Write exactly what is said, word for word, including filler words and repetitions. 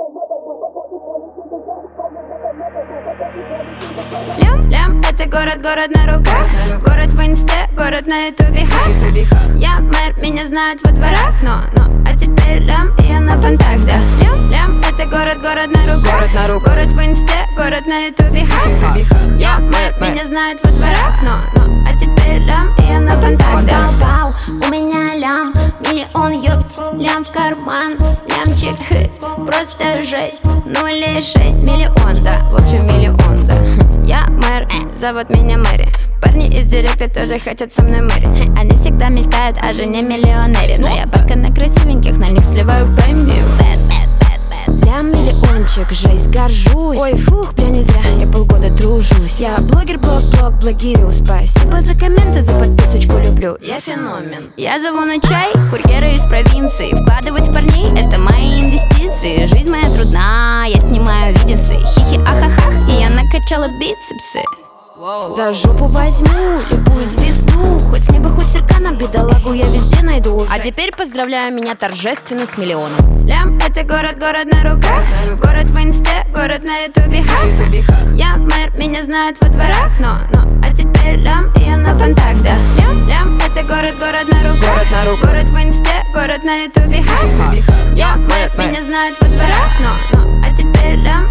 Лям, лям, это город, город на руках. Город в инсте, город на ютубе, ха. Я мэр, меня знают во дворах. Но, но, а теперь лям, и я на понтах, да. Лям, лям, это город, город на руках. Город, на руках. Город в инсте, город на ютубе, ха. Я мэр, меня знают во дворах. Но, но, а теперь лям, и я на понтах, да. Вау, у меня лям, миллион ёпть, лям в карман, лямчик, хы, просто жесть. Ну или шесть миллион, да, в общем миллион, да. Я мэр, зовут меня Мэри. Парни из директа тоже хотят со мной мэри. Они всегда мечтают о жене миллионере, но я падка на красивеньких, на них сливаю премию. Лям, миллиончик, жесть, горжусь. Ой, фух, бля, не зря, я полгода тружусь. Я блогер, блог, блог, блогирую. Спасибо за комменты, за подписочку, люблю. Я феномен. Я зову на чай курьера из провинции. Вкладывать в парней — это мои инвестиции. Жизнь моя трудна, я снимаю видеосы. Хихи, ахахах, и я накачала бицепсы. За жопу возьму любую звезду, хоть с неба, хоть циркана, бедолагу я везде найду. А теперь поздравляю меня торжественно с миллионом. Лям, это город, город на руках. Город в инсте, город на ютубе, ха. Я мэр, меня знают во дворах. Но, но, а теперь лям, и я на понтах, да. Лям, лям, это город, город на руках. Город, на руках. Город в инсте, город на ютубе, ха. Я мэр, меня знают во дворах. Но, но, а теперь лям,